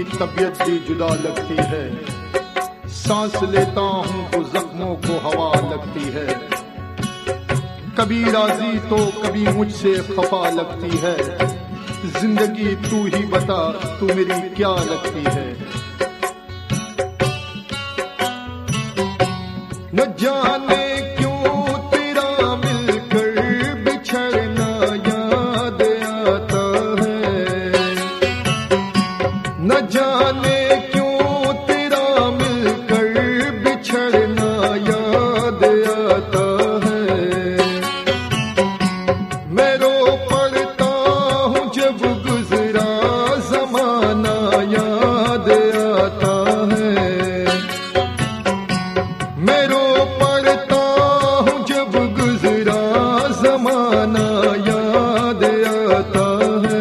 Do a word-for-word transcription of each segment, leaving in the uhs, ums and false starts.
तबीयत भी जुदा लगती है। सांस लेता हूं तो जख्मों को हवा लगती है। कभी राजी तो कभी मुझसे खफा लगती है। जिंदगी तू ही बता, तू मेरी क्या लगती है। न जाने क्यों तेरा मिलकर बिछड़ना याद आता है। न जाने क्यों तेरा मिलकर बिछड़ना याद आता है। मैं रो पड़ता हूँ जब गुजरा जमाना याद आता है। मैं रो पड़ता हूँ जब गुजरा जमाना याद आता है।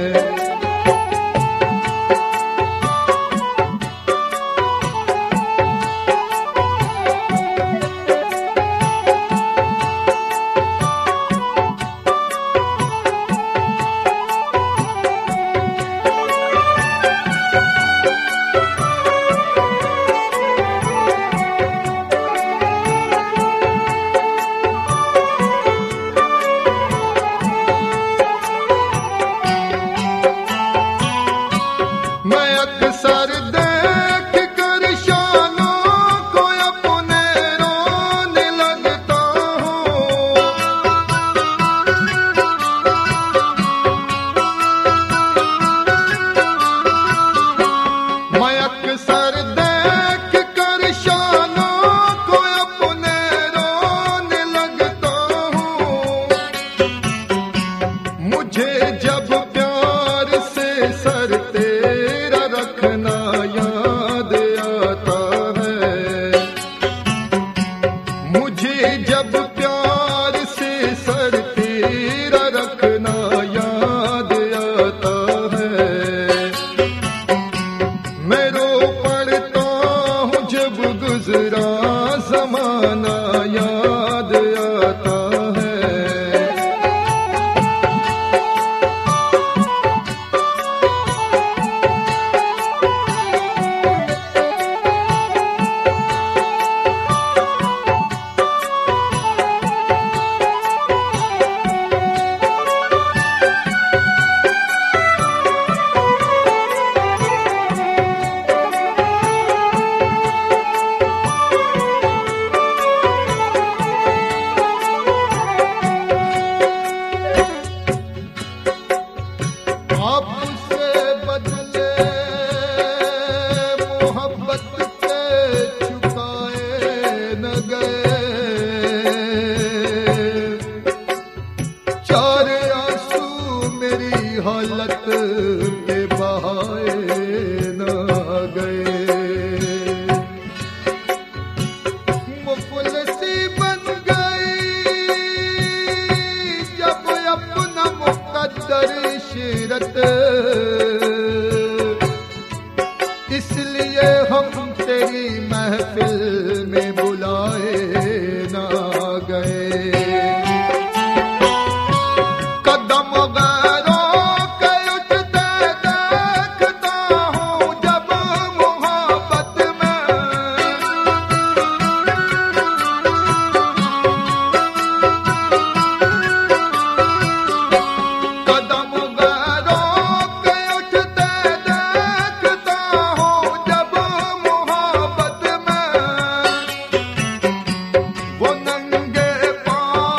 मैं अक्सर देख कर शानों को अपने रोने लगता हूँ। मैं अक्सर देख कर शानों को अपने रोने लगता हूँ। मुझे जब प्यार से सर तेरा रखना याद आता है। मुझे जब प्यार से सर तेरा रखना याद आता है। मैं रो पड़ता हूँ जब गुजरा जमाना याद आता है। आपसे बदले मोहब्बत के चुकाए न गए। चार आंसू मेरी हालत के बहाए न गए। मुफलिसी बन गई जब अपना मुक़द्दर शिरत। इसलिए हम तेरी महफिल में बुलाए ना गए। कदम गैरों के उठते देखता हूँ जब मोहब्बत में। कदम गैरों के उठते देखता हूँ जब मोहब्बत में। वो नंगे पाँव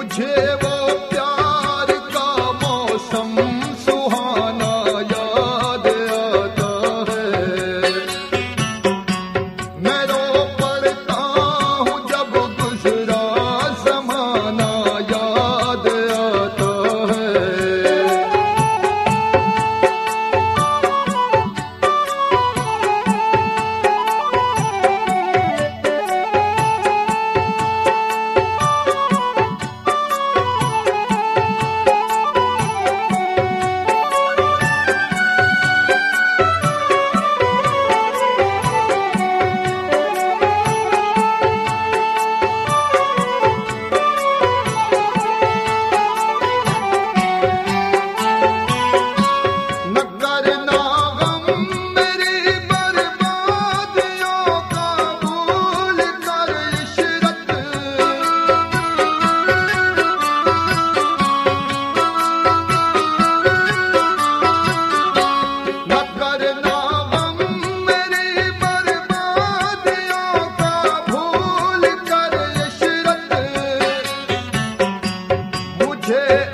मुझे वो प्यार का मौसम सुहाना याद आता है। मैं रो पड़ता हूँ जब गुजरा ज़माना याद आता है। मुझे